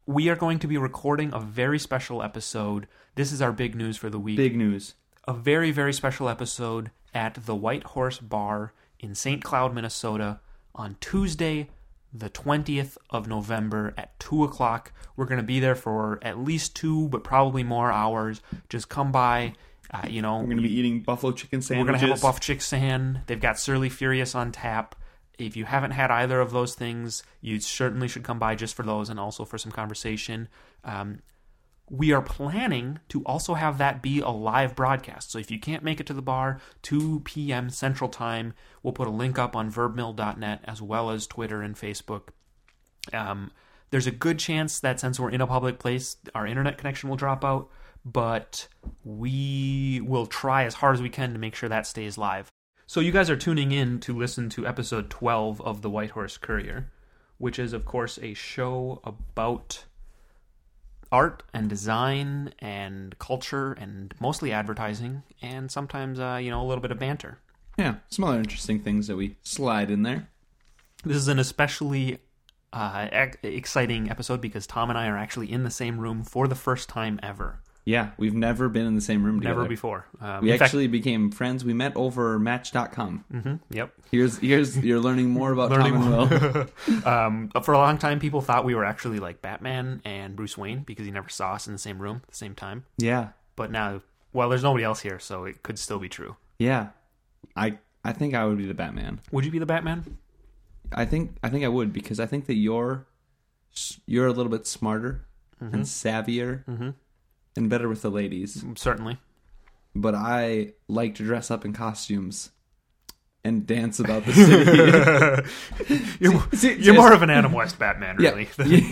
we are going to be recording a very special episode. This is our big news for the week. Big news. A very, very special episode at the White Horse Bar in St. Cloud, Minnesota on Tuesday, the 20th of November at 2 o'clock. We're going to be there for at least 2, but probably more hours. Just come by. We're going to be eating buffalo chicken sandwiches. We're going to have a buff chick san. They've got Surly Furious on tap. If you haven't had either of those things, you certainly should come by just for those and also for some conversation. We are planning to also have that be a live broadcast. So if you can't make it to the bar, 2 p.m. Central Time, we'll put a link up on verbmill.net as well as Twitter and Facebook. There's a good chance that since we're in a public place, our internet connection will drop out, but we will try as hard as we can to make sure that stays live. So you guys are tuning in to listen to episode 12 of The White Horse Courier, which is, of course, a show about art and design and culture and mostly advertising and sometimes, a little bit of banter. Yeah, some other interesting things that we slide in there. This is an especially exciting episode because Tom and I are actually in the same room for the first time ever. Yeah, we've never been in the same room together. Never before. We actually became friends. We met over Match.com. Mm-hmm, yep. Here's you're learning more about Tom and Will. For a long time, people thought we were actually like Batman and Bruce Wayne because he never saw us in the same room at the same time. Yeah. But now, there's nobody else here, so it could still be true. Yeah. I think I would be the Batman. Would you be the Batman? I think I would because I think that you're a little bit smarter and savvier. Mm-hmm. And better with the ladies. Certainly. But I like to dress up in costumes and dance about the city. You're more of an Adam West Batman, really.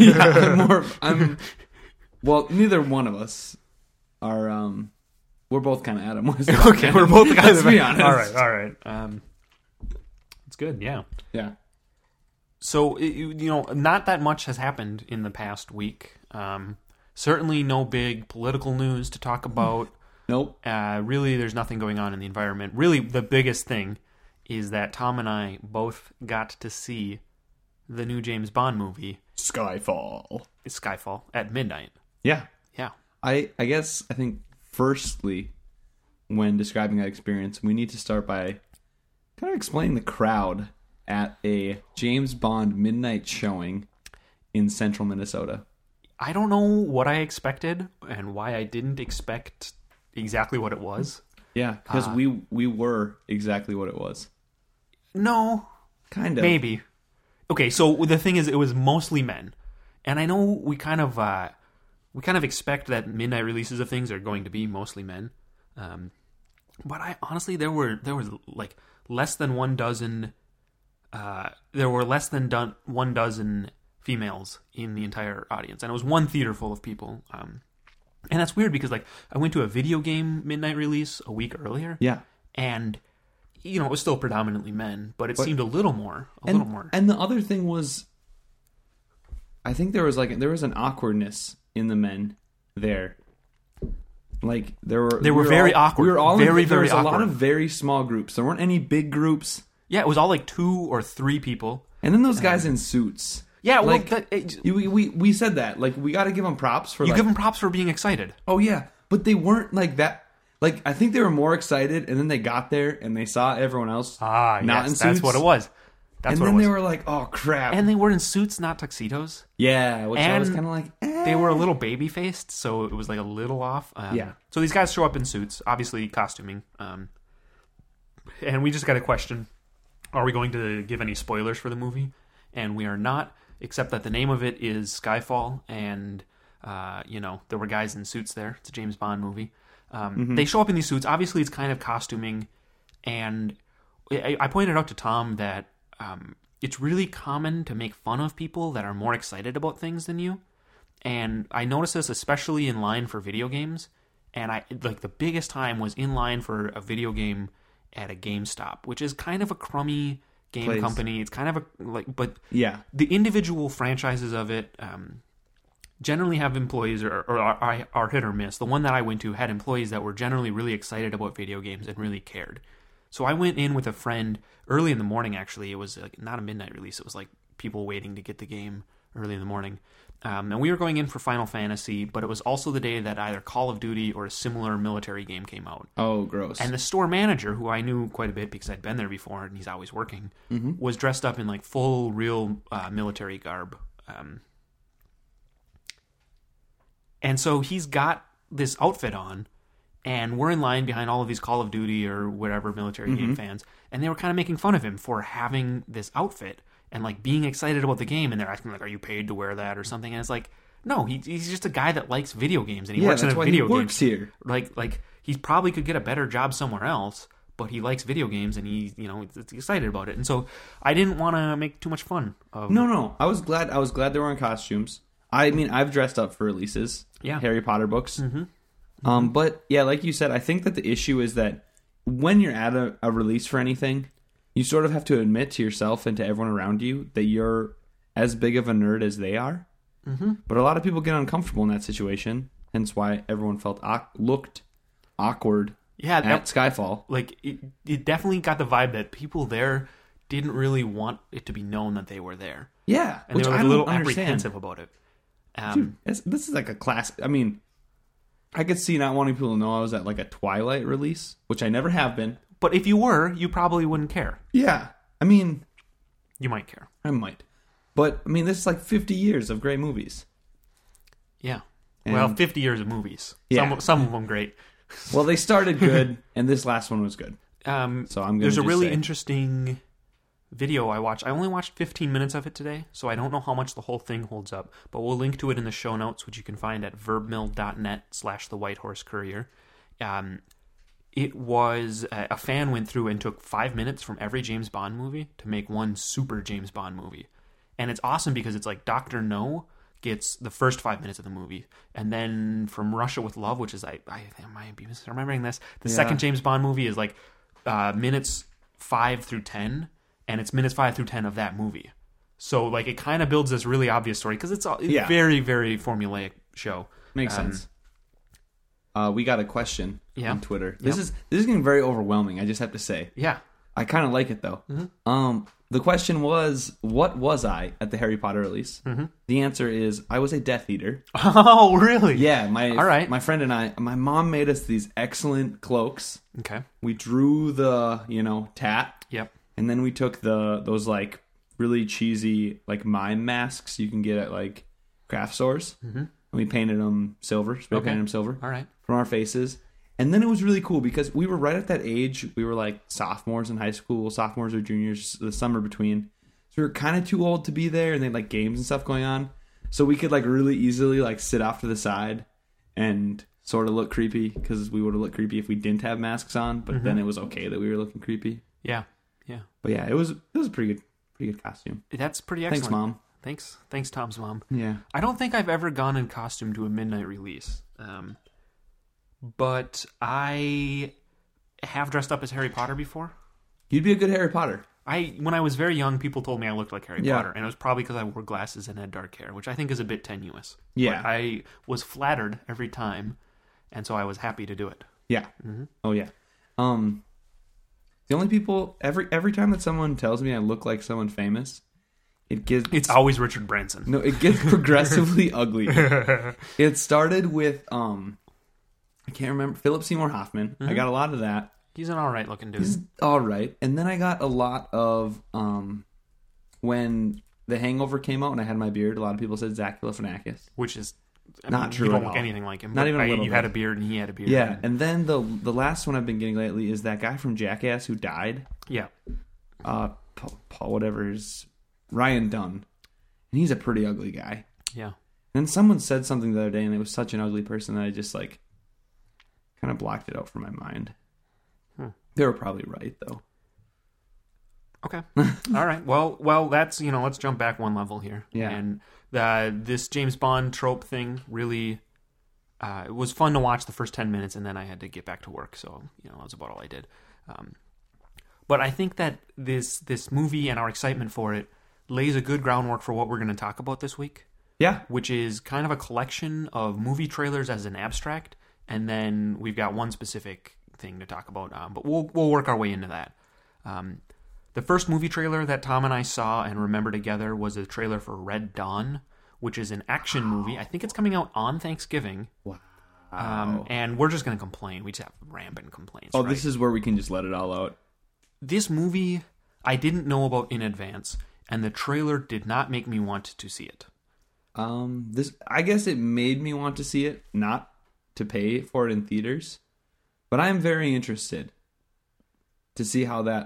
Yeah, well, neither one of us are, we're both kind of Adam West Batman. Okay, we're both the guys. Let's be honest. All right. It's good, yeah. Yeah. So, not that much has happened in the past week. Certainly no big political news to talk about. Nope. Really, there's nothing going on in the environment. Really, the biggest thing is that Tom and I both got to see the new James Bond movie, Skyfall, at midnight. Yeah. Yeah. I think firstly, when describing that experience, we need to start by kind of explaining the crowd at a James Bond midnight showing in central Minnesota. I don't know what I expected and why I didn't expect exactly what it was. Yeah, because we were exactly what it was. No. Kind of. Maybe. Okay, so the thing is, it was mostly men. And I know we kind of expect that midnight releases of things are going to be mostly men. But I honestly, there was like less than 1 dozen... there were less than 1 dozen... females in the entire audience, and it was one theater full of people, and that's weird because like I went to a video game midnight release a week earlier, and it was still predominantly men, but it seemed a little more. And the other thing was, I think there was an awkwardness in the men there. Like they were very awkward. We were all very there was awkward. A lot of very small groups. There weren't any big groups. Yeah, it was all like 2 or 3 people, and then those guys in suits. Yeah, well, we said that. Like, we got to give them props for... give them props for being excited. Oh, yeah. But they weren't like that. Like, I think they were more excited, and then they got there, and they saw everyone else not in suits. That's what it was. They were like, oh, crap. And they were in suits, not tuxedos. Yeah, which I was kind of like, They were a little baby-faced, so it was like a little off. So these guys show up in suits, obviously costuming. And we just got a question. Are we going to give any spoilers for the movie? And we are not... except that the name of it is Skyfall, and, there were guys in suits there. It's a James Bond movie. They show up in these suits. Obviously, it's kind of costuming, and I pointed out to Tom that it's really common to make fun of people that are more excited about things than you, and I noticed this especially in line for video games, and the biggest time was in line for a video game at a GameStop, which is kind of a crummy... game company. It's kind of but yeah, the individual franchises of it generally have employees or are hit or miss. The one that I went to had employees that were generally really excited about video games and really cared. So I went in with a friend early in the morning. Actually, it was like not a midnight release. It was like people waiting to get the game early in the morning. And we were going in for Final Fantasy, but it was also the day that either Call of Duty or a similar military game came out. Oh, gross. And the store manager, who I knew quite a bit because I'd been there before and he's always working, was dressed up in like full, real military garb. And so he's got this outfit on, and we're in line behind all of these Call of Duty or whatever military game fans, and they were kind of making fun of him for having this outfit and like being excited about the game, and they're asking like, "Are you paid to wear that or something?" And it's like, no, he's just a guy that likes video games, and he works in a video game. Works here. Like he probably could get a better job somewhere else, but he likes video games, and he's excited about it. And so I didn't want to make too much fun of. No. I was glad they were in costumes. I mean, I've dressed up for releases. Yeah. Harry Potter books. But yeah, like you said, I think that the issue is that when you're at a release for anything, you sort of have to admit to yourself and to everyone around you that you're as big of a nerd as they are. But a lot of people get uncomfortable in that situation, hence why everyone looked awkward at Skyfall. Like, it definitely got the vibe that people there didn't really want it to be known that they were there. Yeah, And they were a little apprehensive about it. Dude, this is like a class. I mean, I could see not wanting people to know I was at like a Twilight release, which I never have been. But if you were, you probably wouldn't care. Yeah, I mean, You might care. I might. But, I mean, this is like 50 years of great movies. Yeah. And- well, 50 years of movies. Yeah. Some of them great. Well, they started good, and this last one was good. So I'm going to There's a really interesting video I watched. I only watched 15 minutes of it today, so I don't know how much the whole thing holds up. But we'll link to it in the show notes, which you can find at verbmill.net/The White Horse Courier. It was a fan went through and took 5 minutes from every James Bond movie to make one super James Bond movie. And it's awesome because it's like Dr. No gets the first 5 minutes of the movie. And then from Russia with Love, which is, I might be misremembering this, the second James Bond movie is like minutes 5 through 10, and it's minutes 5 through 10 of that movie. So like it kind of builds this really obvious story because it's very, very formulaic show. Makes sense. We got a question on Twitter. Yep. This is getting very overwhelming, I just have to say. Yeah. I kind of like it, though. The question was, what was I at the Harry Potter release? The answer is, I was a Death Eater. Oh, really? Yeah. All right. My friend and my mom made us these excellent cloaks. Okay. We drew the, tat. Yep. And then we took those, like, really cheesy, like, mime masks you can get at, like, craft stores. And we painted them silver, painted them silver. All right. From our faces. And then it was really cool because we were right at that age. We were like sophomores in high school, sophomores or juniors, the summer between. So we were kind of too old to be there, and they had like games and stuff going on. So we could like really easily like sit off to the side and sort of look creepy because we would have looked creepy if we didn't have masks on. But then it was okay that we were looking creepy. Yeah. Yeah. But yeah, it was a pretty good costume. That's pretty excellent. Thanks, Mom. Thanks, Tom's mom. Yeah. I don't think I've ever gone in costume to a midnight release. But I have dressed up as Harry Potter before. You'd be a good Harry Potter. When I was very young, people told me I looked like Harry Yeah. Potter, and it was probably because I wore glasses and had dark hair, which I think is a bit tenuous. Yeah. But I was flattered every time, and so I was happy to do it. Yeah. Oh yeah. The only people every time that someone tells me I look like someone famous, It's always Richard Branson. No, it gets progressively uglier. It started with I can't remember, Philip Seymour Hoffman. I got a lot of that. He's an all right looking dude. He's all right. And then I got a lot of when The Hangover came out and I had my beard. A lot of people said Zach Galifianakis. Which is Not true You don't at look all. anything like him. Not even a little You bit. had a beard and he had a beard. Yeah, and then the last one I've been getting lately is that guy from Jackass who died. Yeah. Paul whatever's Ryan Dunn. And he's a pretty ugly guy. Yeah. And then someone said something the other day, and it was such an ugly person that I just like kind of blocked it out from my mind. They were probably right, though. Okay. All right. Well, that's, let's jump back one level here. Yeah. And this James Bond trope thing really, it was fun to watch the first 10 minutes, and then I had to get back to work. So, that was about all I did. But I think that this movie and our excitement for it lays a good groundwork for what we're going to talk about this week. Yeah. Which is kind of a collection of movie trailers as an abstract, and then we've got one specific thing to talk about. But we'll work our way into that. The first movie trailer that Tom and I saw and remember together was a trailer for Red Dawn, which is an action movie. I think it's coming out on Thanksgiving. Wow. And we're just going to complain. We just have rampant complaints. Oh, right? this is where we can just let it all out. This movie I didn't know about in advance, and the trailer did not make me want to see it. I guess it made me want to see it, not to pay for it in theaters, but I'm very interested to see how that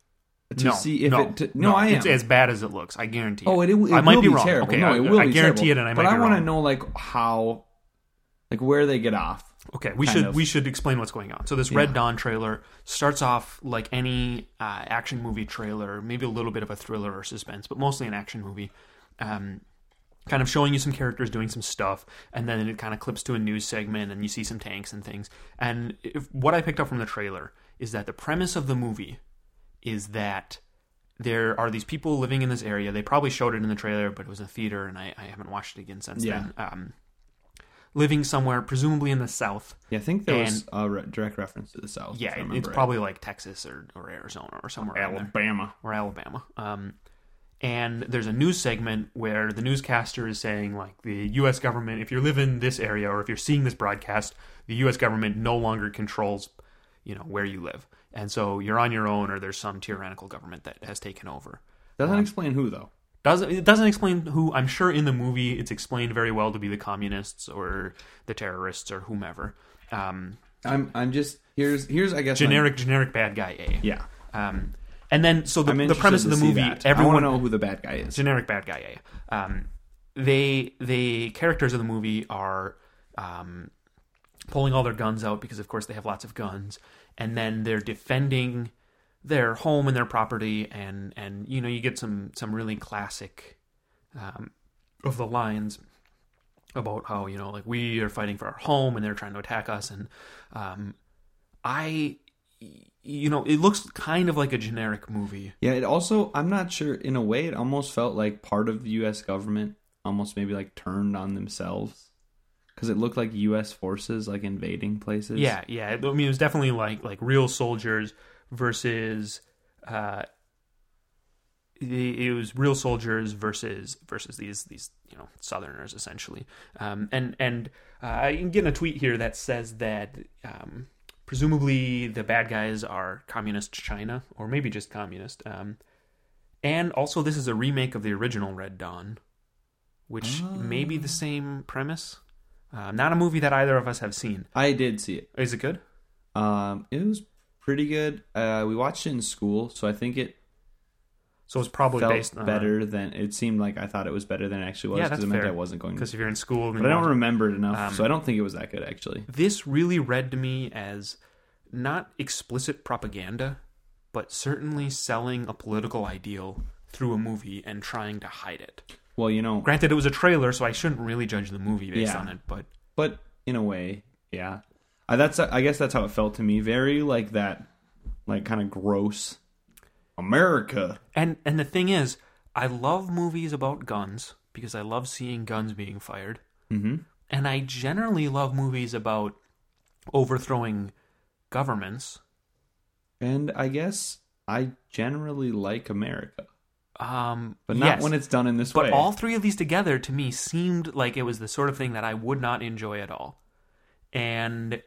I am. It's as bad as it looks. I guarantee. Oh, it I might will be be wrong. terrible. Okay, no, it will I be guarantee terrible. it, and I but might be I want to wrong. know how, where they get off. Okay, we should explain what's going on. So this Red Dawn trailer starts off like any action movie trailer, maybe a little bit of a thriller or suspense, but mostly an action movie. Kind of showing you some characters doing some stuff, and then it kind of clips to a news segment, and you see some tanks and things. And what I picked up from the trailer is that the premise of the movie is that there are these people living in this area. They probably showed it in the trailer, but it was in a theater, and I haven't watched it again since then. Living somewhere, presumably in the South. Yeah, I think there was a direct reference to the South. Yeah, it's probably like Texas or Arizona or somewhere around Alabama. there. Or Alabama. And there's a news segment where the newscaster is saying, like, the U.S. government, if you live in this area or if you're seeing this broadcast, the U.S. government no longer controls, where you live. And so you're on your own, or there's some tyrannical government that has taken over. Doesn't explain who, though. It doesn't explain who. I'm sure in the movie it's explained very well to be the communists or the terrorists or whomever. I'm just here's I guess generic bad guy A. Yeah. And then so the premise of the movie, everyone I want to know who the bad guy is. Generic bad guy A. The characters of the movie are pulling all their guns out because of course they have lots of guns, and then they're defending their home and their property, and you get some really classic of the lines about how like we are fighting for our home and they're trying to attack us, and it looks kind of like a generic movie. Yeah, it also, I'm not sure, in a way it almost felt like part of the U.S. government almost maybe like turned on themselves, because it looked like U.S. forces like invading places. Yeah. I mean, it was definitely like real soldiers versus it was real soldiers versus these Southerners essentially. And I'm getting a tweet here that says that presumably the bad guys are communist China, or maybe just communist. And also this is a remake of the original Red Dawn, which may be the same premise. Not a movie that either of us have seen. I did see it. Is it good? It was pretty good. We watched it in school, so I think it it's probably based on better than it seemed like. I thought it was better than it actually was, because it meant I wasn't going. Because if you're in school, but I don't remember it enough, so I don't think it was that good actually. This really read to me as not explicit propaganda, but certainly selling a political ideal through a movie and trying to hide it. Well, granted, it was a trailer, so I shouldn't really judge the movie based on it, but in a way, yeah. I guess that's how it felt to me. Very like that, like kind of gross America. And the thing is, I love movies about guns because I love seeing guns being fired. Mm-hmm. And I generally love movies about overthrowing governments. And I guess I generally like America. But not yes, when it's done in this way. But all three of these together, to me, seemed like it was the sort of thing that I would not enjoy at all. And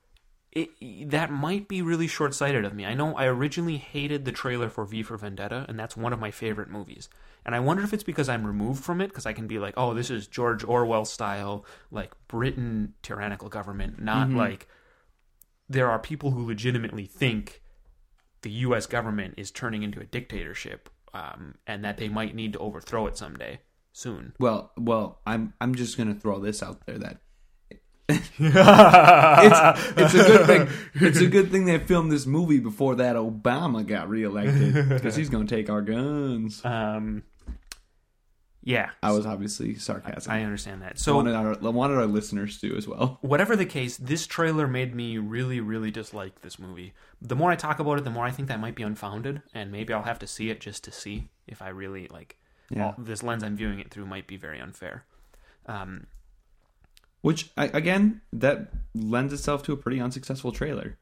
that might be really short-sighted of me. I know I originally hated the trailer for V for Vendetta, and that's one of my favorite movies. And I wonder if it's because I'm removed from it, because I can be like, oh, this is George Orwell style, like Britain tyrannical government, not like there are people who legitimately think the U.S. government is turning into a dictatorship, and that they might need to overthrow it someday soon. Well, I'm just gonna throw this out there that it's a good thing. It's a good thing they filmed this movie before that Obama got reelected, because he's gonna take our guns. Yeah, I was obviously sarcastic. I understand that. So wanted our listeners to as well. Whatever the case, this trailer made me really, really dislike this movie. The more I talk about it, the more I think that might be unfounded, and maybe I'll have to see it just to see if I really like. Yeah. This lens I'm viewing it through might be very unfair. Which again, that lends itself to a pretty unsuccessful trailer.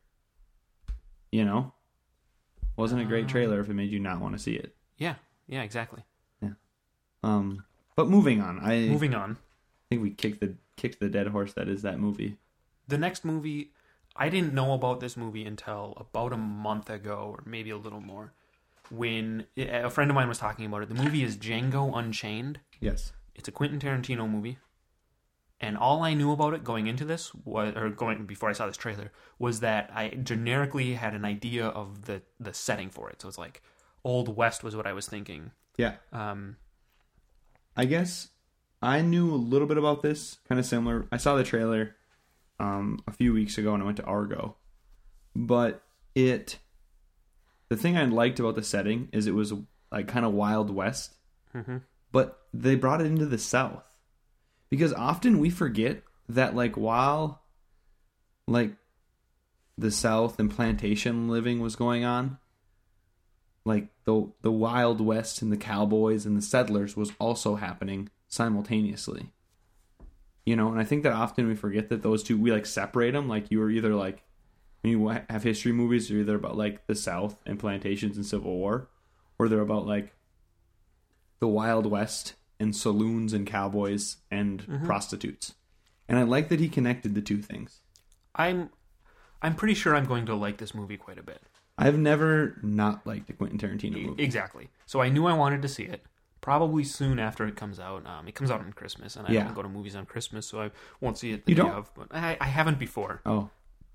Wasn't a great trailer if it made you not want to see it. Yeah, exactly. Yeah. But moving on. Moving on. I think we kicked the dead horse that is that movie. The next movie, I didn't know about this movie until about a month ago, or maybe a little more, when a friend of mine was talking about it. The movie is Django Unchained. Yes. It's a Quentin Tarantino movie. And all I knew about it going into this, before I saw this trailer, was that I generically had an idea of the setting for it. So it's like Old West was what I was thinking. Yeah. I guess I knew a little bit about this, kind of similar. I saw the trailer a few weeks ago when I went to Argo. But the thing I liked about the setting is it was like kind of Wild West. Mm-hmm. But they brought it into the South. Because often we forget that, like, while, like, the South and plantation living was going on, like, the Wild West and the cowboys and the settlers was also happening simultaneously. You know, and I think that often we forget that those two, we, like, separate them. Like, you are either, like, when you have history movies, you're either about, like, the South and plantations and Civil War, or they're about, like, the Wild West and saloons and cowboys and prostitutes. And I like that he connected the two things. I'm pretty sure I'm going to like this movie quite a bit. I've never not liked a Quentin Tarantino movie. Exactly. So I knew I wanted to see it. Probably soon after it comes out. It comes out on Christmas, and I don't go to movies on Christmas, so I won't see it the day of. But I haven't before. Oh.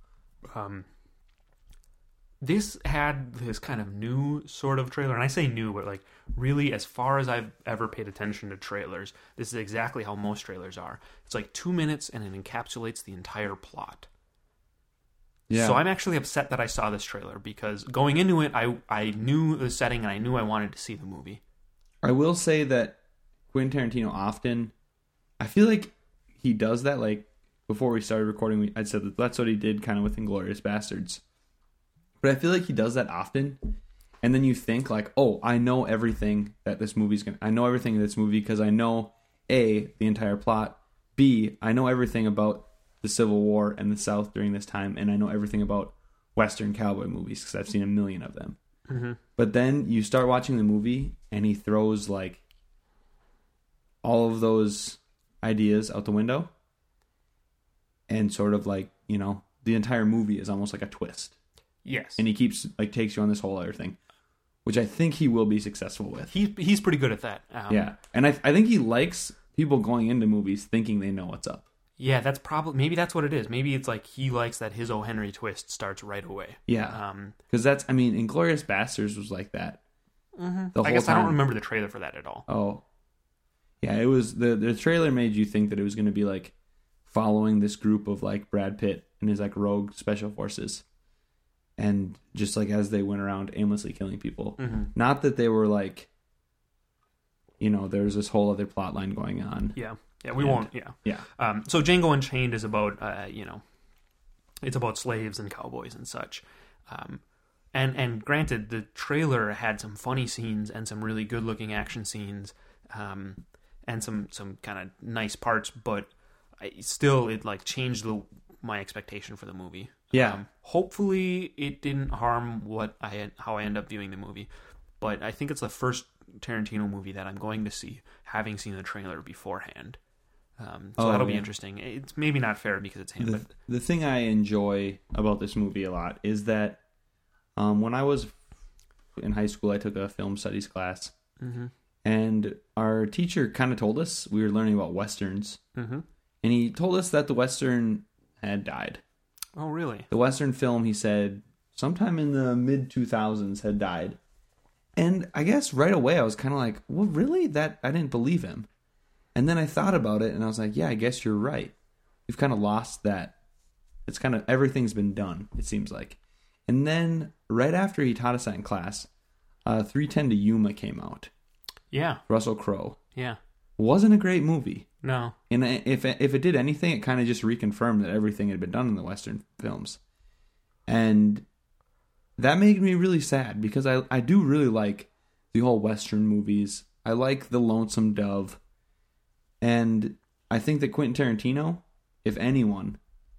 This had this kind of new sort of trailer, and I say new, but like really, as far as I've ever paid attention to trailers, this is exactly how most trailers are. It's like 2 minutes, and it encapsulates the entire plot. Yeah. So I'm actually upset that I saw this trailer, because going into it, I knew the setting, and I knew I wanted to see the movie. I will say that Quentin Tarantino often, I feel like he does that. Like, before we started recording, I said that that's what he did kind of with Inglourious Bastards. But I feel like he does that often, and then you think like, oh, I know everything that this movie's gonna. I know everything in this movie because I know A, the entire plot. B, I know everything about the Civil War and the South during this time, and I know everything about Western cowboy movies because I've seen a million of them. Mm-hmm. But then you start watching the movie, and he throws like all of those ideas out the window, and sort of like, you know, the entire movie is almost like a twist. Yes. And he keeps, like, takes you on this whole other thing, which I think he will be successful with. He's pretty good at that. Yeah. And I think he likes people going into movies thinking they know what's up. Yeah, maybe that's what it is. Maybe it's like he likes that his O. Henry twist starts right away. Yeah. Because that's, I mean, Inglourious Bastards was like that. Mm-hmm. I guess I don't remember the trailer for that at all. Oh. Yeah, it was, the trailer made you think that it was going to be, like, following this group of, like, Brad Pitt and his, like, rogue special forces. And just like as they went around aimlessly killing people. Mm-hmm. Not that they were like, you know, there's this whole other plot line going on. Yeah. Yeah, we won't. Yeah. Yeah. So Django Unchained is about, you know, it's about slaves and cowboys and such. And granted, the trailer had some funny scenes and some really good looking action scenes, and some kind of nice parts, but it like changed my expectation for the movie. Yeah. Hopefully it didn't harm how I end up viewing the movie, but I think it's the first Tarantino movie that I'm going to see, having seen the trailer beforehand. So that'll be interesting. It's maybe not fair because it's him. But the thing I enjoy about this movie a lot is that when I was in high school, I took a film studies class, mm-hmm. and our teacher kind of told us, we were learning about Westerns, mm-hmm. and he told us that the Western had died. Oh, really? The Western film, he said, sometime in the mid-2000s had died. And I guess right away I was kind of like, well, really? That I didn't believe him. And then I thought about it, and I was like, yeah, I guess you're right. We've kind of lost that. It's kind of, everything's been done, it seems like. And then, right after he taught us that in class, 3:10 to Yuma came out. Yeah. Russell Crowe. Yeah. Wasn't a great movie. No. And if it did anything, it kind of just reconfirmed that everything had been done in the Western films. And that made me really sad, because I do really like the whole Western movies. I like The Lonesome Dove. And I think that Quentin Tarantino, if anyone,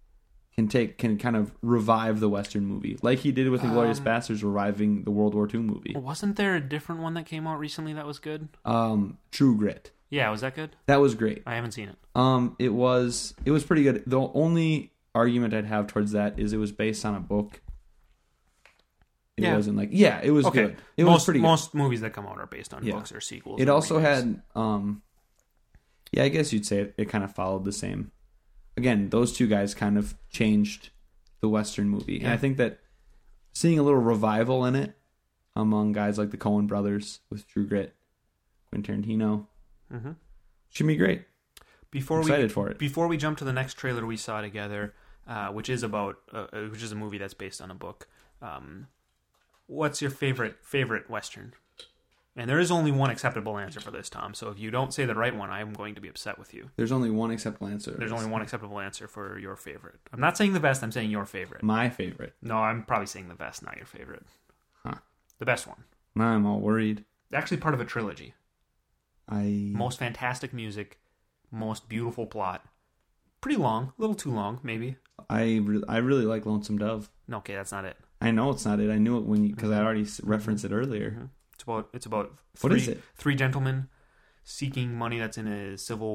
can kind of revive the Western movie, like he did with Inglourious Bastards, reviving the World War II movie. Wasn't there a different one that came out recently that was good? True Grit. Yeah, was that good? That was great. I haven't seen it. It was pretty good. The only argument I'd have towards that is it was based on a book. It wasn't like it was good. It was pretty good. Most movies that come out are based on books or sequels. It or also remakes. had I guess you'd say it kind of followed the same. Again, those two guys kind of changed the Western movie. And I think that seeing a little revival in it among guys like the Coen brothers with True Grit, Quentin Tarantino, should be great. Excited for it. Before we jump to the next trailer we saw together, which is a movie that's based on a book. What's your favorite Western? And there is only one acceptable answer for this, Tom. So if you don't say the right one, I'm going to be upset with you. There's only one acceptable answer. There's only one acceptable answer for your favorite. I'm not saying the best. I'm saying your favorite. My favorite. No, I'm probably saying the best, not your favorite. Huh. The best one. Now I'm all worried. Actually, part of a trilogy. Most fantastic music, most beautiful plot. Pretty long, a little too long, maybe. I really like Lonesome Dove. No, okay, that's not it. I know it's not it. I knew it because I already referenced it earlier. It's about what is it? Three gentlemen seeking money that's in a Civil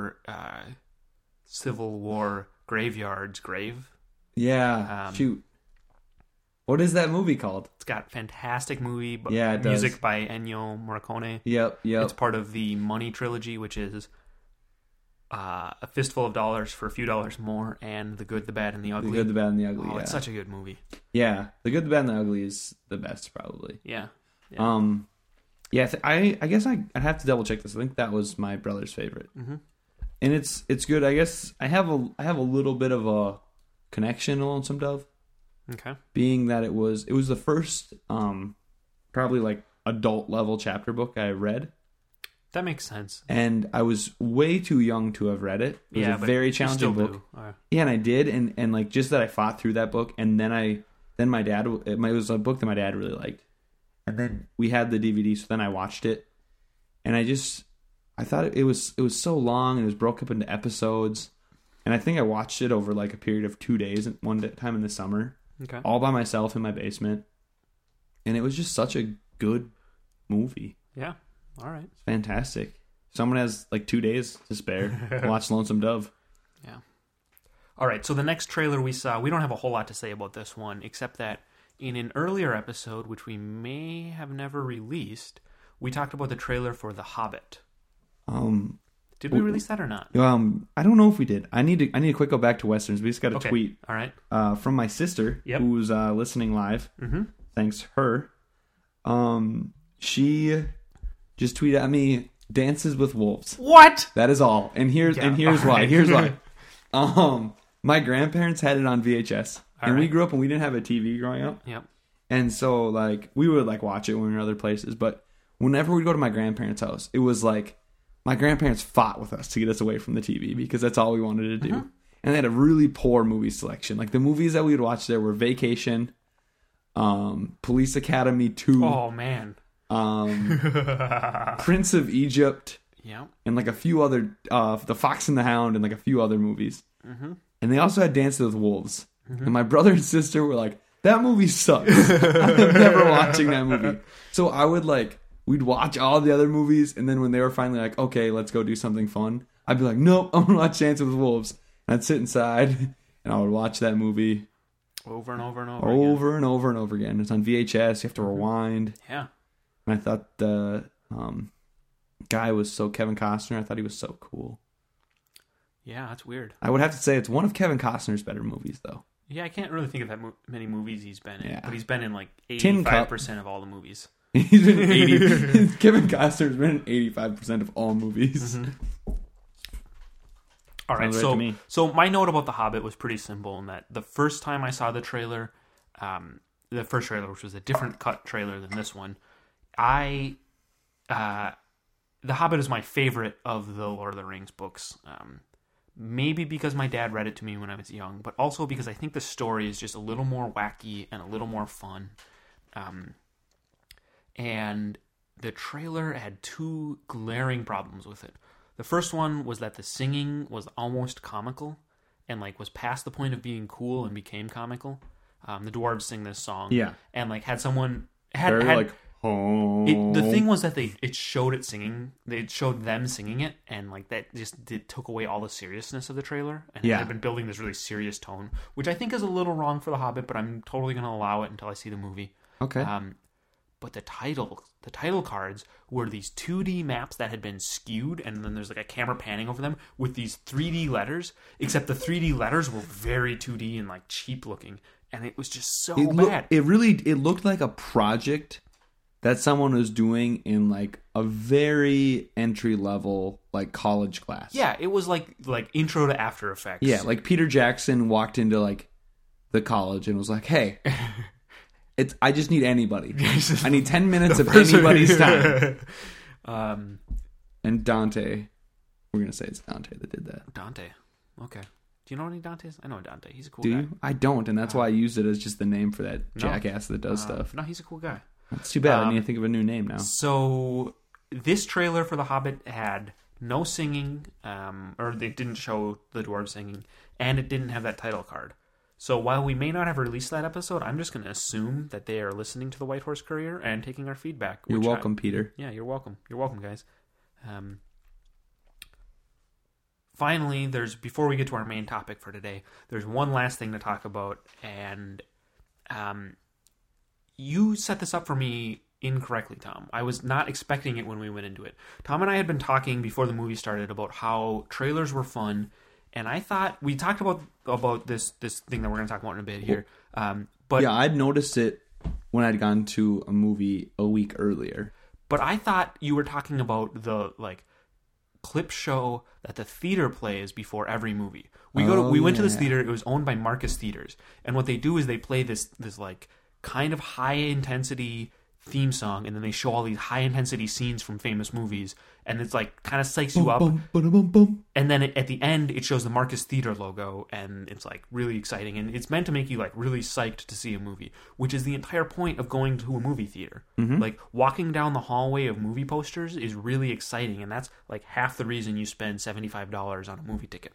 War graveyard's grave. Yeah, shoot. What is that movie called? It's got fantastic movie, but it music does. by Ennio Morricone. Yep. It's part of the Money trilogy, which is A Fistful of Dollars for a Few Dollars More, and The Good, the Bad, and the Ugly. The Good, the Bad, and the Ugly. Oh, it's such a good movie. Yeah, The Good, the Bad, and the Ugly is the best, probably. Yeah. I guess I'd have to double check this. I think that was my brother's favorite, and it's good. I guess I have a little bit of a connection to Lonesome Dove. Okay. Being that it was the first probably like adult level chapter book I read. That makes sense. And I was way too young to have read it. It was a very challenging book. Yeah, and I did, and like just that I fought through that book, and then my dad, it was a book that my dad really liked, and then we had the DVD, so then I watched it, and I thought it was so long, and it was broke up into episodes, and I think I watched it over like a period of 2 days, one time in the summer, all by myself in my basement, and it was just such a good movie. Yeah. All right. It's fantastic. Someone has like 2 days to spare. Watch Lonesome Dove. Yeah. All right. So the next trailer we saw, we don't have a whole lot to say about this one, except that in an earlier episode, which we may have never released, we talked about the trailer for The Hobbit. Did we release that or not? I don't know if we did. I need to quick go back to Westerns. We just got a tweet. All right. From my sister, who's listening live. Thanks her. She just tweeted at me, Dances with Wolves. What? That is all. And here's why. Here's why. My grandparents had it on VHS. And we grew up and we didn't have a TV growing up. Yep. And so like we would like watch it when we were in other places, but whenever we'd go to my grandparents' house, it was like my grandparents fought with us to get us away from the TV because that's all we wanted to do. And they had a really poor movie selection. Like the movies that we would watch there were Vacation, Police Academy 2. Oh man. Prince of Egypt. Yeah. And like a few other The Fox and the Hound and like a few other movies. And they also had Dances with Wolves. And my brother and sister were like, that movie sucks. I'm never watching that movie. So I would we'd watch all the other movies, and then when they were finally like, okay, let's go do something fun, I'd be like, nope, I'm gonna watch Dances with Wolves. And I'd sit inside and I would watch that movie over and over and over again. It's on VHS, you have to rewind. Yeah. And I thought the guy was Kevin Costner, I thought he was so cool. Yeah, that's weird. I would have to say it's one of Kevin Costner's better movies, though. Yeah, I can't really think of that many movies he's been in. Yeah. But he's been in like 85% of all the movies. He's been 80. Kevin Costner's been in 85% of all movies. All right, so my note about The Hobbit was pretty simple in that the first time I saw the trailer, the first trailer, which was a different cut trailer than this one, The Hobbit is my favorite of the Lord of the Rings books. Maybe because my dad read it to me when I was young, but also because I think the story is just a little more wacky and a little more fun. And the trailer had two glaring problems with it. The first one was that the singing was almost comical and was past the point of being cool and became comical. The dwarves sing this song. Yeah. And had someone... Very home. The thing was that it showed it singing. It showed them singing it, and like that took away all the seriousness of the trailer. And Yeah. it had been building this really serious tone, which I think is a little wrong for The Hobbit, but I'm totally going to allow it until I see the movie. Okay. But the title cards were these 2D maps that had been skewed, and then there's like a camera panning over them with these 3D letters, except the 3D letters were very 2D and like cheap looking, and it was just so bad. It looked like a project that someone was doing in like a very entry level like college class. Yeah, it was like intro to After Effects. Yeah, like Peter Jackson walked into like the college and was like, "Hey, I just need anybody. I need 10 minutes of anybody's time." And Dante, we're gonna say it's Dante that did that. Dante. Okay. Do you know any Dantes? I know Dante. He's a cool Do guy. you? I don't, and that's why I used it as just the name for that jackass that does stuff. No, he's a cool guy. That's too bad. I need to think of a new name now. So this trailer for The Hobbit had no singing, or they didn't show the dwarves singing, and it didn't have that title card. So while we may not have released that episode, I'm just going to assume that they are listening to the White Horse Courier and taking our feedback. You're welcome, Peter. Yeah, you're welcome. You're welcome, guys. Finally, before we get to our main topic for today, there's one last thing to talk about, and you set this up for me incorrectly, Tom. I was not expecting it when we went into it. Tom and I had been talking before the movie started about how trailers were fun, and I thought we talked about this thing that we're going to talk about in a bit here. But yeah, I'd noticed it when I'd gone to a movie a week earlier. But I thought you were talking about the like clip show that the theater plays before every movie. We went to this theater. It was owned by Marcus Theaters, and what they do is they play this like kind of high intensity theme song, and then they show all these high intensity scenes from famous movies, and it's like kind of psychs you up. And then at the end, it shows the Marcus Theater logo, and it's like really exciting, and it's meant to make you like really psyched to see a movie, which is the entire point of going to a movie theater. Mm-hmm. Like walking down the hallway of movie posters is really exciting, and that's like half the reason you spend $75 on a movie ticket.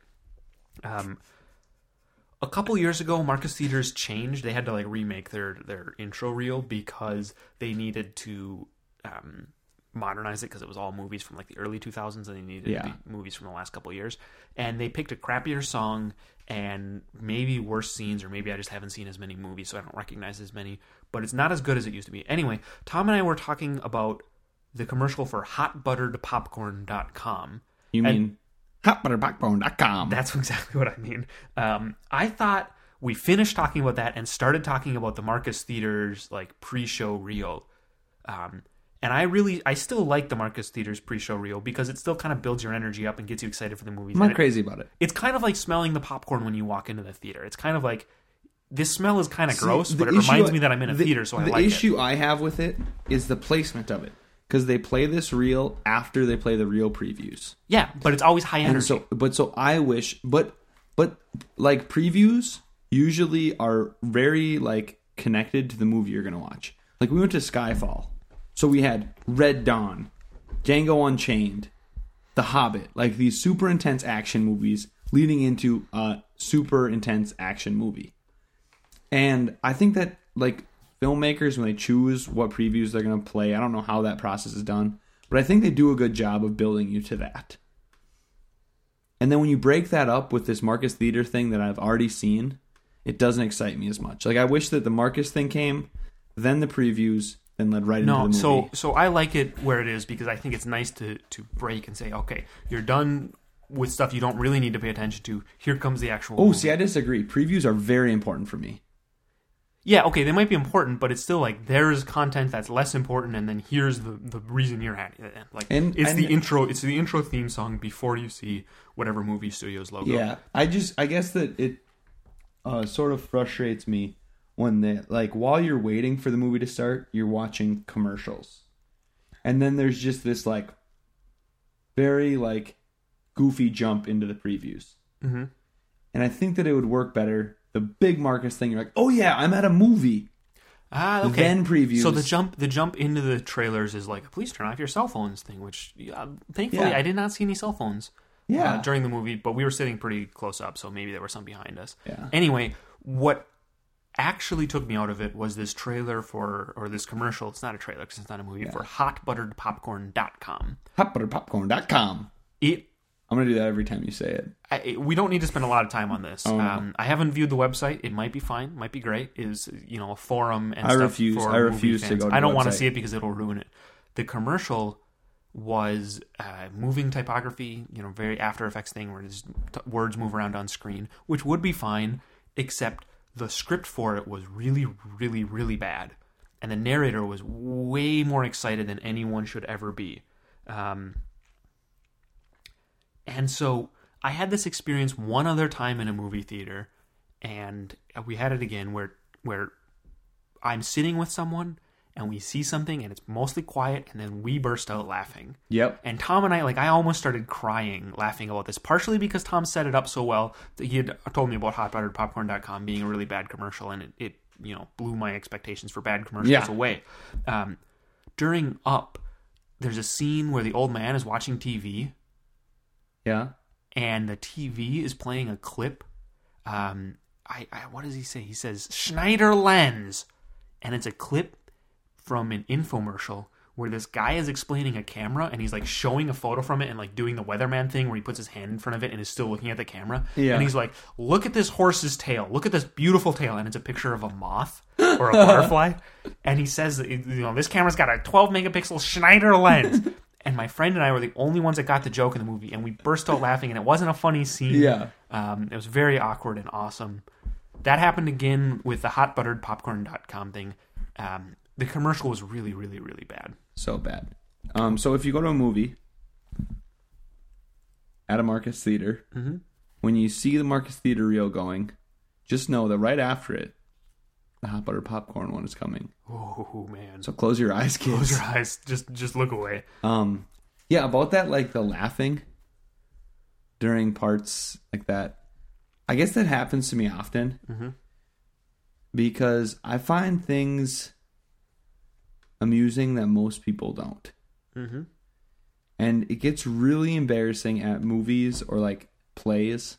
A couple years ago, Marcus Theaters changed. They had to like remake their intro reel because they needed to modernize it because it was all movies from like the early 2000s, and they needed to be movies from the last couple of years. And they picked a crappier song and maybe worse scenes, or maybe I just haven't seen as many movies, so I don't recognize as many. But it's not as good as it used to be. Anyway, Tom and I were talking about the commercial for hotbutteredpopcorn.com. You mean hotbutteredpopcorn.com? That's exactly what I mean. I thought we finished talking about that and started talking about the Marcus Theaters like pre-show reel. And I still like the Marcus Theaters pre-show reel because it still kind of builds your energy up and gets you excited for the movies. I'm not crazy about it. It's kind of like smelling the popcorn when you walk into the theater. It's kind of like, this smell is kind of gross, but it reminds me that I'm in a theater, so I like it. The issue I have with it is the placement of it. Because they play this reel after they play the real previews. Yeah, but it's always high energy. So I wish, but like previews usually are very like connected to the movie you're gonna watch. Like we went to Skyfall, so we had Red Dawn, Django Unchained, The Hobbit, like these super intense action movies leading into a super intense action movie. And I think that like filmmakers, when they choose what previews they're going to play, I don't know how that process is done, but I think they do a good job of building you to that. And then when you break that up with this Marcus Theater thing that I've already seen, it doesn't excite me as much. Like I wish that the Marcus thing came, then the previews, then led right into the movie. So I like it where it is because I think it's nice to break and say, okay, you're done with stuff you don't really need to pay attention to. Here comes the actual movie. See, I disagree. Previews are very important for me. Yeah, okay, they might be important, but it's still like there's content that's less important, and then here's the reason you're at it. Like it's the intro theme song before you see whatever movie studio's logo. Yeah, I guess that it sort of frustrates me when while you're waiting for the movie to start, you're watching commercials, and then there's just this like very like goofy jump into the previews, and I think that it would work better. The big Marcus thing, you're like, oh yeah, I'm at a movie. Okay. Then previews. So the jump into the trailers is like, please turn off your cell phones thing, which thankfully I did not see any cell phones during the movie, but we were sitting pretty close up, so maybe there were some behind us. Yeah. Anyway, what actually took me out of it was this trailer or this commercial. It's not a trailer because it's not a movie, for hotbutteredpopcorn.com. Hotbutteredpopcorn.com. I'm going to do that every time you say it. We don't need to spend a lot of time on this. Oh, no. I haven't viewed the website. It might be fine. Might be great. It is, a forum and I stuff refuse. for I movie refuse to fans. go to I don't the want to website. see it because it'll ruin it. The commercial was moving typography, very After Effects thing where just words move around on screen, which would be fine, except the script for it was really, really, really bad. And the narrator was way more excited than anyone should ever be. And so I had this experience one other time in a movie theater, and we had it again where I'm sitting with someone and we see something and it's mostly quiet, and then we burst out laughing. Yep. And Tom and I almost started crying laughing about this, partially because Tom set it up so well that he had told me about hotbutteredpopcorn.com being a really bad commercial, and it blew my expectations for bad commercials away. During Up, there's a scene where the old man is watching TV. Yeah. And the TV is playing a clip. What does he say? He says Schneider lens, and it's a clip from an infomercial where this guy is explaining a camera, and he's like showing a photo from it and like doing the weatherman thing where he puts his hand in front of it and is still looking at the camera. Yeah. And he's like, "Look at this horse's tail. Look at this beautiful tail," and it's a picture of a moth or a butterfly. And he says, this camera's got a 12 megapixel Schneider lens. And my friend and I were the only ones that got the joke in the movie, and we burst out laughing, and it wasn't a funny scene. Yeah. It was very awkward and awesome. That happened again with the hotbutteredpopcorn.com thing. The commercial was really, really, really bad. So bad. So if you go to a movie at a Marcus Theater, when you see the Marcus Theater reel going, just know that right after it, the hot butter popcorn one is coming. Oh, man. So close your eyes, kids. Close your eyes. Just look away. Yeah, about that, like the laughing during parts like that. I guess that happens to me often because I find things amusing that most people don't. And it gets really embarrassing at movies or like plays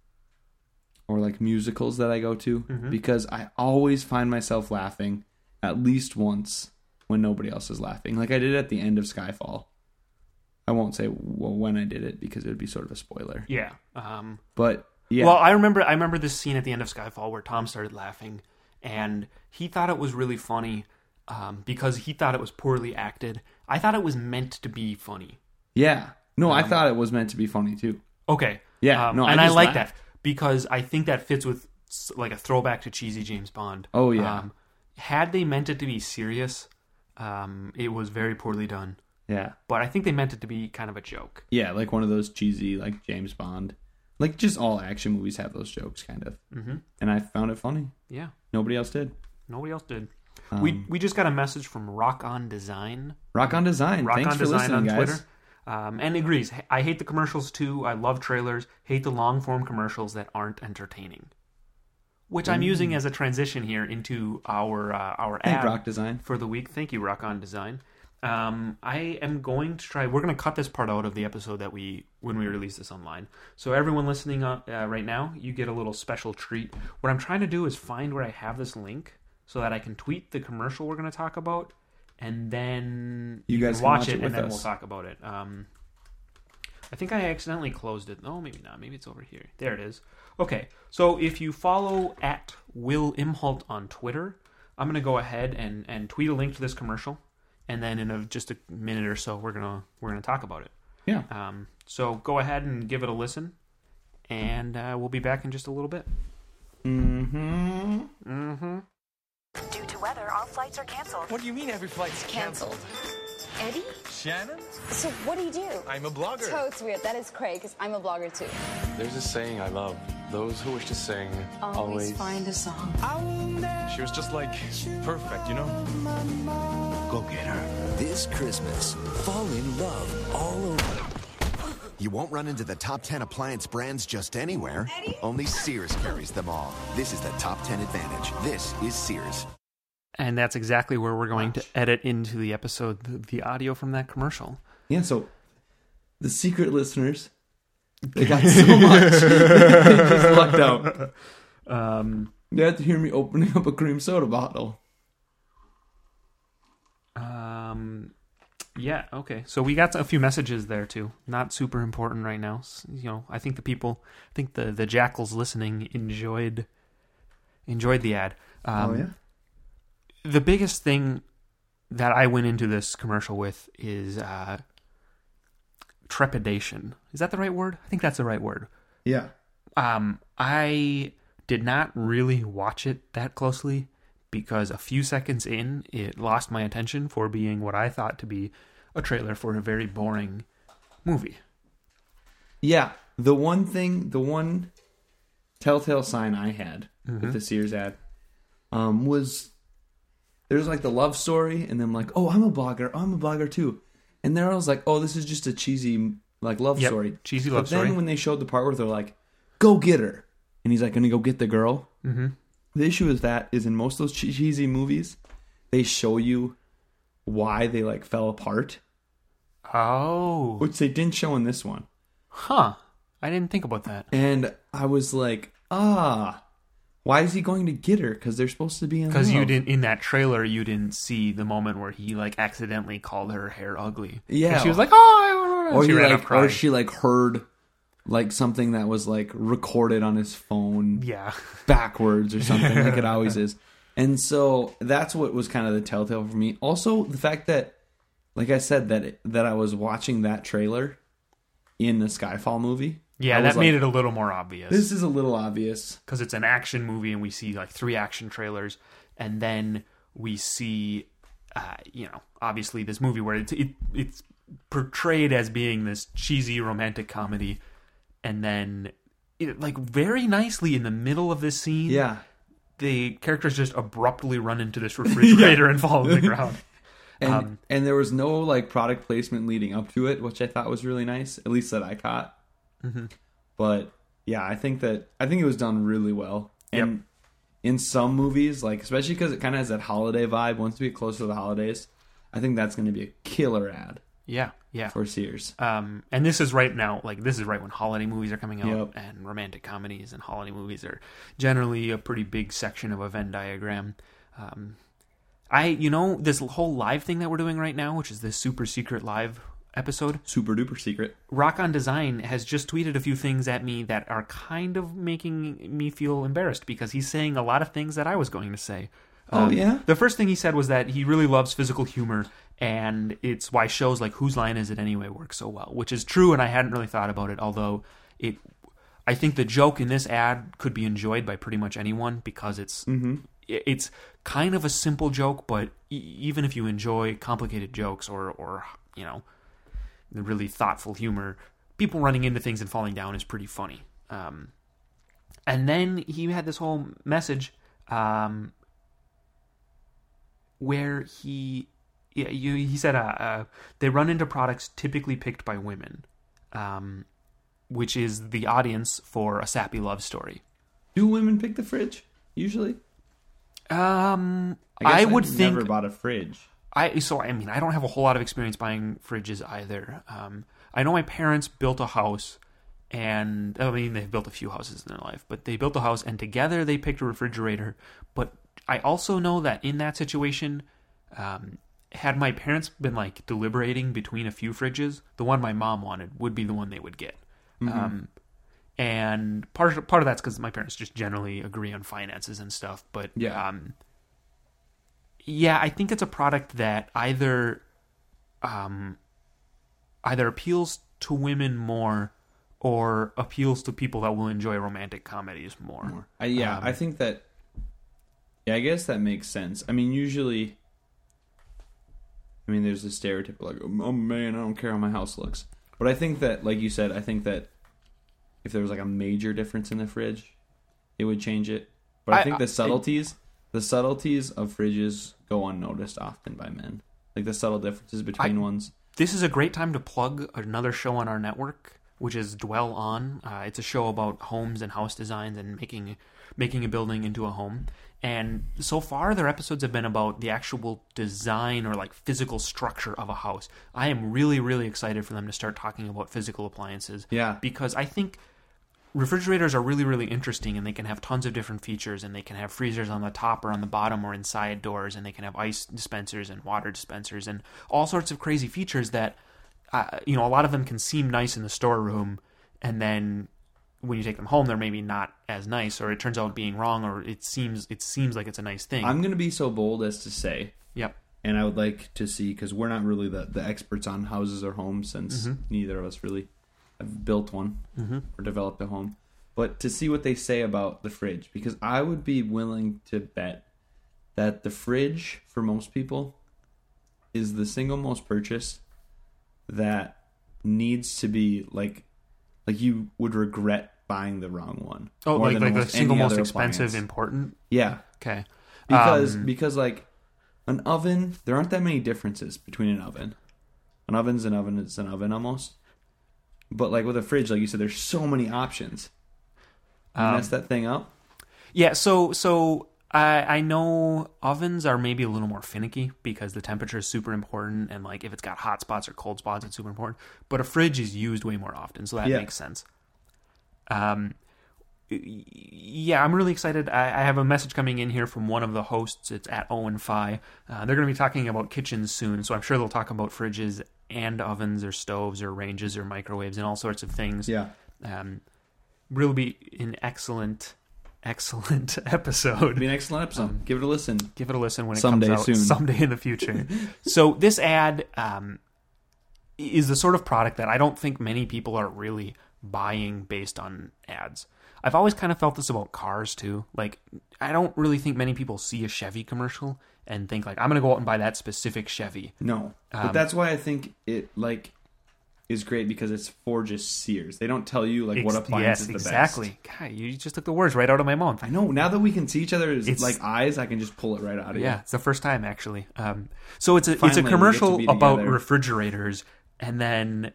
or like musicals that I go to because I always find myself laughing at least once when nobody else is laughing. Like I did at the end of Skyfall. I won't say when I did it because it would be sort of a spoiler. Yeah. But yeah. Well, I remember this scene at the end of Skyfall where Tom started laughing, and he thought it was really funny because he thought it was poorly acted. I thought it was meant to be funny. Yeah. No, I thought it was meant to be funny too. Okay. Yeah. No, and I like laughed. that because I think that fits with like a throwback to cheesy James Bond. Oh yeah. Had they meant it to be serious, it was very poorly done. Yeah. But I think they meant it to be kind of a joke. Yeah, like one of those cheesy, like James Bond. Like just all action movies have those jokes, kind of. And I found it funny. Yeah. Nobody else did. Nobody else did. We just got a message from Rock On Design. Rock On Design. Rock Thanks On for Design listening, on guys. Twitter. And agrees. I hate the commercials too. I love trailers. Hate the long form commercials that aren't entertaining. Which I'm using as a transition here into our ad Rock Design for the week. Thank you, Rock On Design. I am going to try. We're going to cut this part out of the episode when we release this online. So everyone listening right now, you get a little special treat. What I'm trying to do is find where I have this link so that I can tweet the commercial we're going to talk about, and then you guys can watch it, with and then us. we'll talk about it. I think I accidentally closed it. Oh, maybe not. Maybe it's over here. There it is. Okay, so if you follow at Will Imholt on Twitter, I'm going to go ahead and tweet a link to this commercial. And then in just a minute or so, we're gonna talk about it. Yeah. So go ahead and give it a listen, and we'll be back in just a little bit. Due to weather, all flights are canceled. What do you mean every flight's canceled? Eddie? Shannon? So what do you do? I'm a blogger. Totes weird. That is crazy because I'm a blogger too. There's a saying I love. Those who wish to sing Always find a song. She was just like perfect, you know? Go get her. This Christmas, fall in love all over. You won't run into the top 10 appliance brands just anywhere. Eddie? Only Sears carries them all. This is the top 10 advantage. This is Sears. And that's exactly where we're going to edit into the episode the audio from that commercial. Yeah, so the secret listeners, they got so much. They just lucked out. They had to hear me opening up a cream soda bottle. Yeah, okay. So we got a few messages there too. Not super important right now. I think the jackals listening enjoyed the ad. Yeah. The biggest thing that I went into this commercial with is trepidation. Is that the right word? I think that's the right word. Yeah. I did not really watch it that closely because a few seconds in, it lost my attention for being what I thought to be a trailer for a very boring movie. Yeah. The one telltale sign I had with the Sears ad was there's like the love story, and then like, oh, I'm a blogger too. And there I was like, oh, this is just a cheesy like love story. Cheesy love story. But then when they showed the part where they're like, go get her, and he's like, gonna go get the girl. Mm-hmm. The issue is that is in most of those cheesy movies, they show you why they like fell apart. Oh. Which they didn't show in this one. Huh. I didn't think about that. And I was like, why is he going to get her? Because they're supposed to be in love. Because you didn't, in that trailer, you didn't see the moment where he like accidentally called her hair ugly. Yeah. And she was like, oh, or, she ran up crying. Or she like heard like something that was like recorded on his phone. Yeah. Backwards or something like it always is. And so that's what was kind of the telltale for me. Also, the fact that, like I said, that I was watching that trailer in the Skyfall movie. Yeah, that made it a little more obvious. This is a little obvious. Because it's an action movie and we see like 3 action trailers. And then we see, obviously this movie where it's portrayed as being this cheesy romantic comedy. And then, like very nicely in the middle of this scene, the characters just abruptly run into this refrigerator and fall on the ground. And there was no like product placement leading up to it, which I thought was really nice, at least that I caught. Mm-hmm. But yeah, I think it was done really well. And in some movies, like especially because it kind of has that holiday vibe, once we get closer to the holidays, I think that's going to be a killer ad. Yeah. For Sears. And this is right now, like this is right when holiday movies are coming out, and romantic comedies and holiday movies are generally a pretty big section of a Venn diagram. This whole live thing that we're doing right now, which is this super secret live episode. Super duper secret. Rock on Design has just tweeted a few things at me that are kind of making me feel embarrassed because he's saying a lot of things that I was going to say. The first thing he said was that he really loves physical humor, and it's why shows like Whose Line Is It Anyway work so well, which is true, and I hadn't really thought about it, although I think the joke in this ad could be enjoyed by pretty much anyone because it's kind of a simple joke, but even if you enjoy complicated jokes or the really thoughtful humor, people running into things and falling down is pretty funny. And then he had this whole message where he said they run into products typically picked by women, which is the audience for a sappy love story. Do women pick the fridge usually? I would think never bought a fridge. I don't have a whole lot of experience buying fridges either. I know my parents built a house, and they've built a few houses in their life, but they built a house and together they picked a refrigerator. But I also know that in that situation, had my parents been like deliberating between a few fridges, the one my mom wanted would be the one they would get. Mm-hmm. And part of that's because my parents just generally agree on finances and stuff. But I think it's a product that either appeals to women more or appeals to people that will enjoy romantic comedies more. I think that. Yeah, I guess that makes sense. I mean, usually, there's this stereotype like, oh man, I don't care how my house looks. But I think that, like you said, I think that if there was like a major difference in the fridge, it would change it. But I think the subtleties of fridges go unnoticed often by men. Like the subtle differences between ones. This is a great time to plug another show on our network, which is Dwell On. It's a show about homes and house designs and making a building into a home. And so far, their episodes have been about the actual design or like physical structure of a house. I am really, really excited for them to start talking about physical appliances. Yeah. Because I think refrigerators are really, really interesting, and they can have tons of different features, and they can have freezers on the top or on the bottom or inside doors, and they can have ice dispensers and water dispensers and all sorts of crazy features that, a lot of them can seem nice in the storeroom, and then when you take them home, they're maybe not as nice, or it turns out being wrong, or it seems like it's a nice thing. I'm going to be so bold as to say, yep. and I would like to see, because we're not really the experts on houses or homes, since neither of us really have built one or developed a home, but to see what they say about the fridge, because I would be willing to bet that the fridge, for most people, is the single most purchase that needs to be like you would regret buying the wrong one. Oh, more like than the almost single any most other expensive, appliance. important? Yeah. Okay. Because like an oven, there aren't that many differences between an oven. An oven's an oven, it's an oven almost. But like with a fridge, like you said, there's so many options. You mess that thing up. Yeah, so I know ovens are maybe a little more finicky because the temperature is super important, and like if it's got hot spots or cold spots, it's super important. But a fridge is used way more often, so that makes sense. Yeah, I'm really excited. I have a message coming in here from one of the hosts. It's at Owen Phi. They're going to be talking about kitchens soon, so I'm sure they'll talk about fridges and ovens or stoves or ranges or microwaves and all sorts of things. Yeah. Really be an excellent episode. It'd be an excellent episode. Give it a listen. Give it a listen when it Someday comes out soon. someday in the future. So this ad is the sort of product that I don't think many people are really buying based on ads. I've always kind of felt this about cars too. Like, I don't really think many people see a Chevy commercial and think like, I'm going to go out and buy that specific Chevy. No. But that's why I think it like is great, because it's for just Sears. They don't tell you like what appliance is the exactly. best. God, you just took the words right out of my mouth. I know. Now that we can see each other's like eyes, I can just pull it right out of you. Yeah, it's the first time actually. So it's a Finally, we commercial get to be about together. refrigerators, and then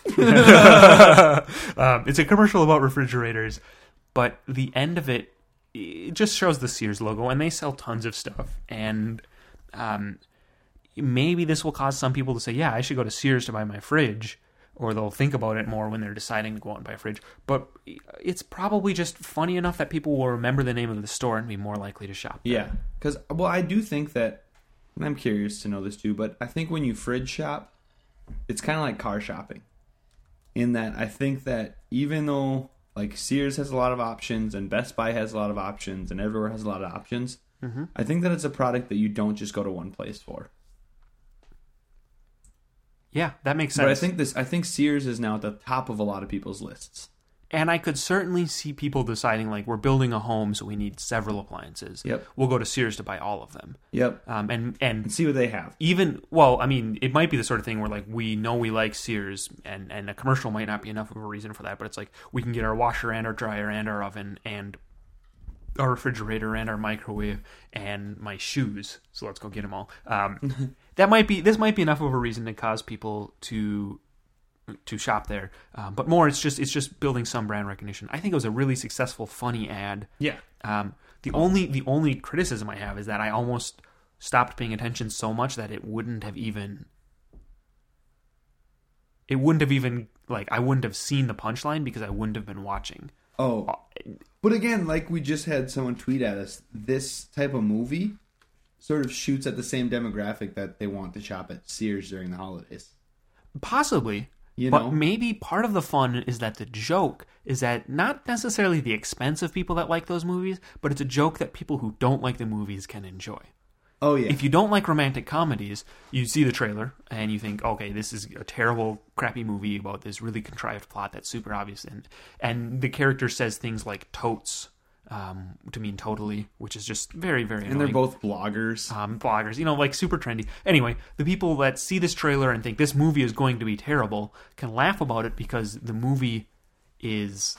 it's a commercial about refrigerators, but the end of it just shows the Sears logo, and they sell tons of stuff. And maybe this will cause some people to say, "Yeah, I should go to Sears to buy my fridge." Or they'll think about it more when they're deciding to go out and buy a fridge. But it's probably just funny enough that people will remember the name of the store and be more likely to shop there. Yeah. Because, well, I do think that, and I'm curious to know this too, but I think when you fridge shop, it's kind of like car shopping. In that I think that even though like Sears has a lot of options and Best Buy has a lot of options and everywhere has a lot of options, I think that it's a product that you don't just go to one place for. Yeah, that makes sense. But I think Sears is now at the top of a lot of people's lists. And I could certainly see people deciding, like, we're building a home, so we need several appliances. Yep. We'll go to Sears to buy all of them. Yep. And see what they have. It might be the sort of thing where, like, we know we like Sears, and a commercial might not be enough of a reason for that, but it's like, we can get our washer and our dryer and our oven and our refrigerator and our microwave and my shoes. So let's go get them all. This might be enough of a reason to cause people to shop there, but more it's just building some brand recognition. I think it was a really successful, funny ad. Yeah. The only criticism I have is that I almost stopped paying attention so much that it wouldn't have even like I wouldn't have seen the punchline because I wouldn't have been watching. Oh, but again, like we just had someone tweet at us, this type of movie sort of shoots at the same demographic that they want to shop at Sears during the holidays. Possibly. You but know? maybe part of the fun is that the joke is that not necessarily the expense of people that like those movies, but it's a joke that people who don't like the movies can enjoy. Oh, yeah. If you don't like romantic comedies, you see the trailer and you think, okay, this is a terrible, crappy movie about this really contrived plot that's super obvious. And the character says things like totes to mean totally, which is just very, very annoying. And they're both bloggers. Bloggers, like super trendy. Anyway, the people that see this trailer and think this movie is going to be terrible can laugh about it because the movie is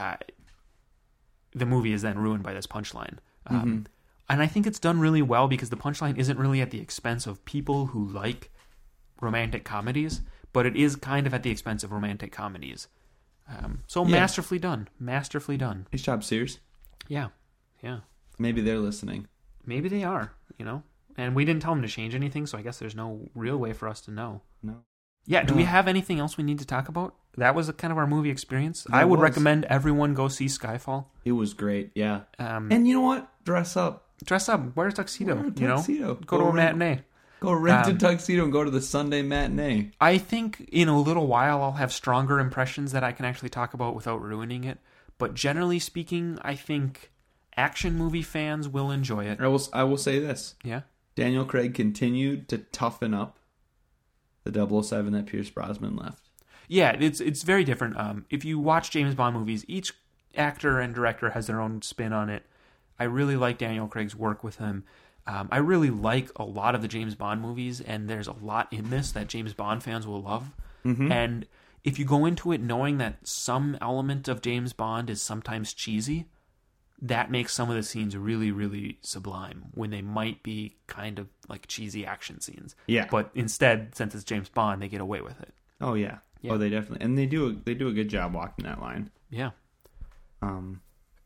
then ruined by this punchline. And I think it's done really well because the punchline isn't really at the expense of people who like romantic comedies, but it is kind of at the expense of romantic comedies. Masterfully done. Masterfully done. Nice job, Sears. Yeah. Maybe they're listening. Maybe they are, And we didn't tell them to change anything, so I guess there's no real way for us to know. No. Yeah, do we have anything else we need to talk about? That was kind of our movie experience. I It would was. recommend everyone go see Skyfall. It was great, yeah. Um, And you know what? Dress up. Dress up, wear a tuxedo. Wear a tuxedo. Go to a matinee. Go rent a tuxedo and go to the Sunday matinee. I think in a little while I'll have stronger impressions that I can actually talk about without ruining it. But generally speaking, I think action movie fans will enjoy it. I will say this. Yeah. Daniel Craig continued to toughen up the 007 that Pierce Brosnan left. Yeah, it's very different. If you watch James Bond movies, each actor and director has their own spin on it. I really like Daniel Craig's work with him. I really like a lot of the James Bond movies, and there's a lot in this that James Bond fans will love. Mm-hmm. And if you go into it knowing that some element of James Bond is sometimes cheesy, that makes some of the scenes really, really sublime when they might be kind of like cheesy action scenes. Yeah. But instead, since it's James Bond, they get away with it. Oh yeah. Yeah. Oh, they definitely, and they do a good job walking that line. Yeah. Um,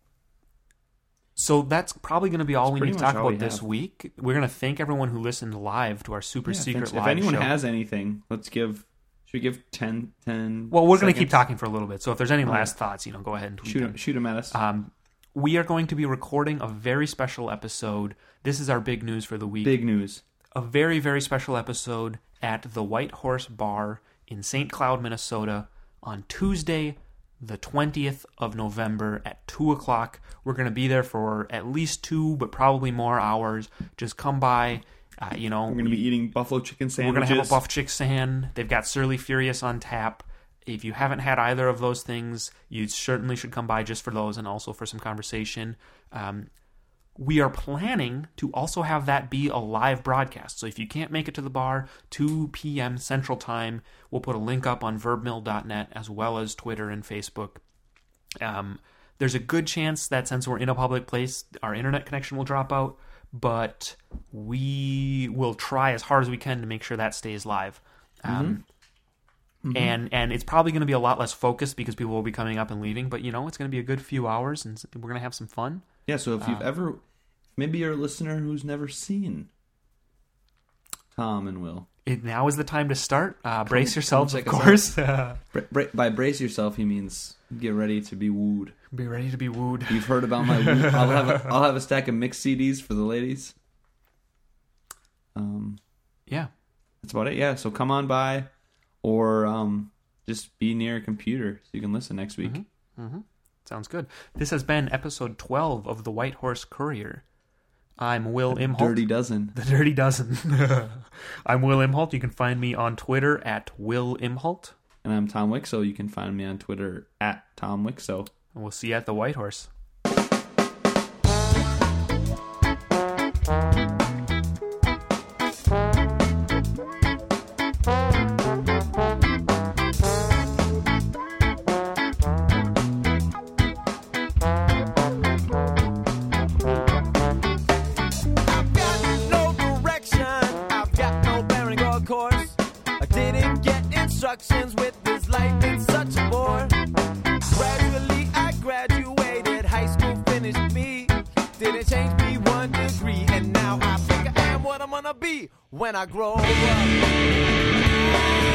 So that's probably going to be all we pretty need to much talk all we about this have. week. We're going to thank everyone who listened live to our super secret thanks. live If anyone show. has anything, should we give 10 well, we're going to seconds? keep talking for a little bit. So if there's any Oh, last thoughts, go ahead and tweet them. Shoot them at us. We are going to be recording a very special episode. This is our big news for the week. Big news. A very, very special episode at the White Horse Bar in St. Cloud, Minnesota on Tuesday, the 20th of November at 2 o'clock. We're going to be there for at least 2, but probably more hours. Just come by. We're going to be eating buffalo chicken sandwiches. We're going to have a buff chick sand. They've got Surly Furious on tap. If you haven't had either of those things, you certainly should come by just for those and also for some conversation. We are planning to also have that be a live broadcast. So if you can't make it to the bar, 2 p.m. Central Time, we'll put a link up on verbmill.net as well as Twitter and Facebook. There's a good chance that since we're in a public place, our internet connection will drop out, but we will try as hard as we can to make sure that stays live. And it's probably going to be a lot less focused because people will be coming up and leaving, but it's going to be a good few hours and we're going to have some fun. Yeah, so if you've maybe you're a listener who's never seen Tom and Will. Now is the time to start. Brace yourselves, of check us course. By brace yourself, he means get ready to be wooed. Be ready to be wooed. You've heard about my woo. I'll have a stack of mixed CDs for the ladies. Yeah. That's about it. Yeah, so come on by, or just be near a computer so you can listen next week. Sounds good. This has been episode 12 of the White Horse Courier. I'm Will Imholt. Dirty Dozen. The Dirty Dozen. I'm Will Imholt. You can find me on Twitter at Will Imholt. And I'm Tom Wickso. You can find me on Twitter at Tom Wickso. And we'll see you at the White Horse. I've got no direction, I've got no bearing or course. I didn't get instructions with this life, it's such a bore. Gradually I graduated, high school finished me. Didn't change me 1 degree, and now I think I am what I'm gonna be when I grow up.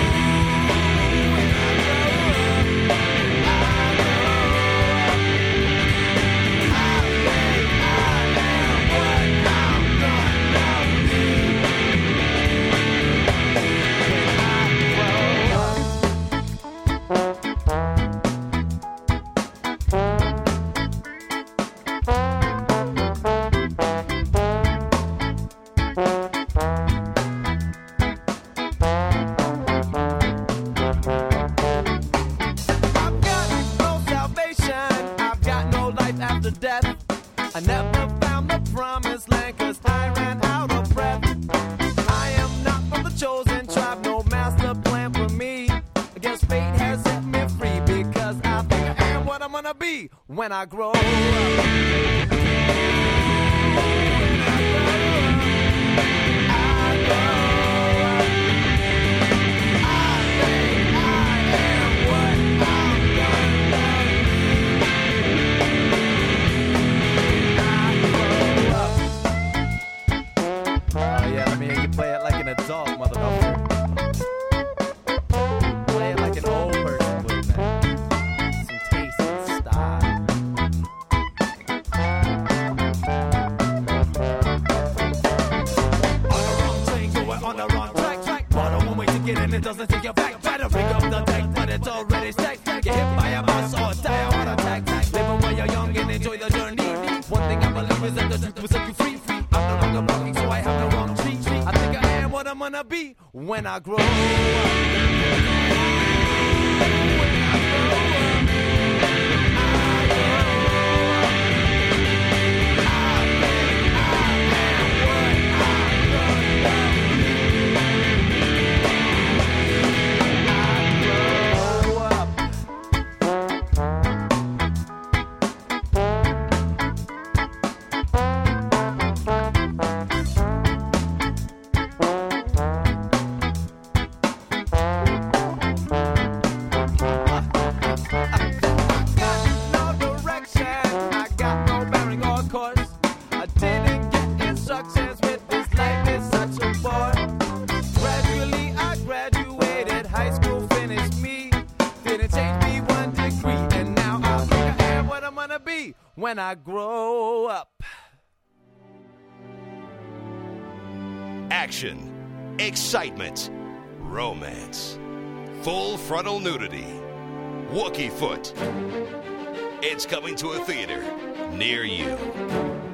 I've got no salvation, I've got no life after death. I never found the promised land 'cause I ran out of breath. I am not from the chosen tribe, no master plan for me. I guess fate has set me free because I think I am what I'm gonna be when I grow up. Yeah, let me hear you play it like an adult, motherfucker. make it and it doesn't take you back. Try to rig up the deck, but it's already stacked. Get hit by a bus or die a heart attack. Living while you're young and enjoy the journey. One thing I believe is that the truth will set you free. I'm no longer blocking, so I have the wrong tree. I think I am what I'm gonna be when I grow up. When I grow up. Action, excitement, romance, full frontal nudity, Wookie Foot. It's coming to a theater near you.